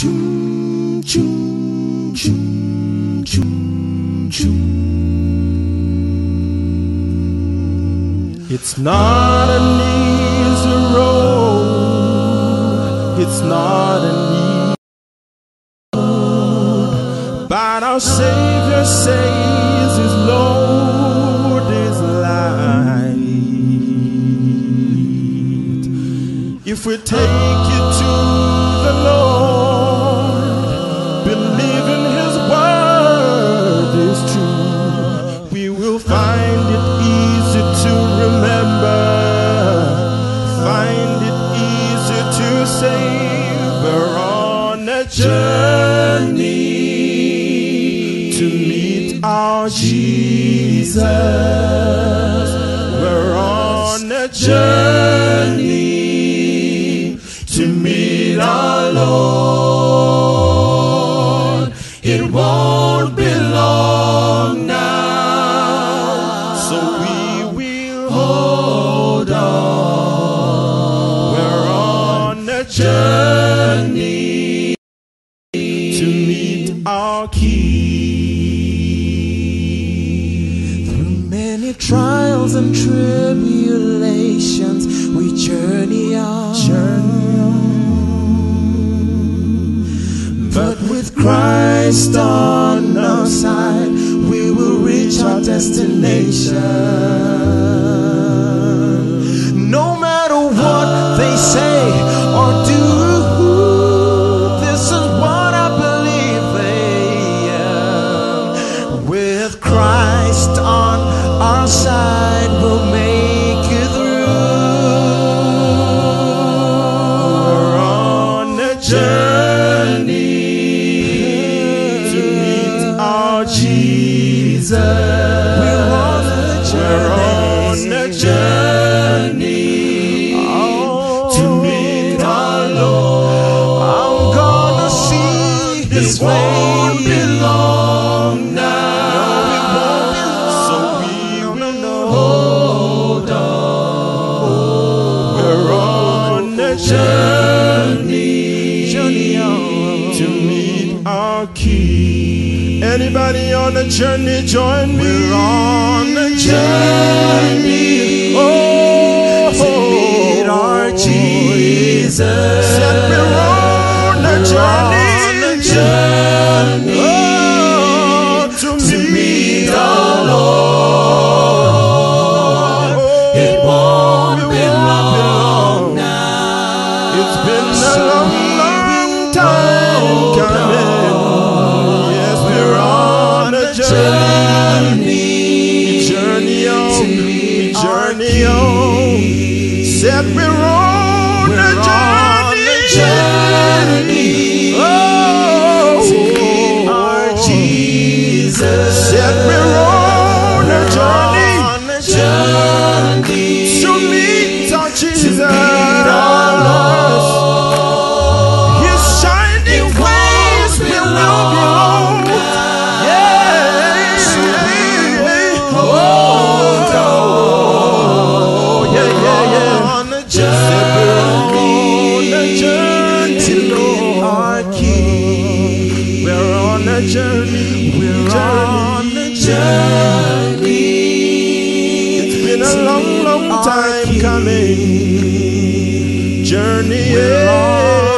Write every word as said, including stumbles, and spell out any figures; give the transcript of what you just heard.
Chum, chum, chum, chum, chum. It's not an easy road, it's not an easy road, but our Savior says His load is light. If we take it to the Lord, believe in His word is true, we will find it easy to remember, find it easy to say. We're on a journey to meet our Jesus. We're on a journey to meet our Lord. It won't be long now, so we will hold on. We're on a journey to meet our King. Through many trials and tribulations, we journey on, journey on. But with Christ on our side, we will reach our destination. No matter what they say or do, this is what I believe. With Christ on our side, we'll make it through. We're on a journey to meet our Jesus. We're on a journey to meet our Lord. I'm gonna see His way. It won't be long now, so we will hold on. We're on a journey, journey to meet our King. Anybody on a journey, join me. We're on a journey, oh, to meet our Jesus. Said we're on a journey, on a journey, oh, to, to meet our Lord. Oh, it won't be long now. It's been a long, long time coming. Yes, we're on a journey, journey on, journey on. Said we're on a journey, oh, to meet our Jesus. Said we're on a journey, journey to meet our Jesus. To meet our Lord. His shining ways will not be long. Yeah, hold on. Yeah, yeah, yeah. On a journey to meet our King. We're on a journey. We're on a journey. It's been a long, long time coming. Journey.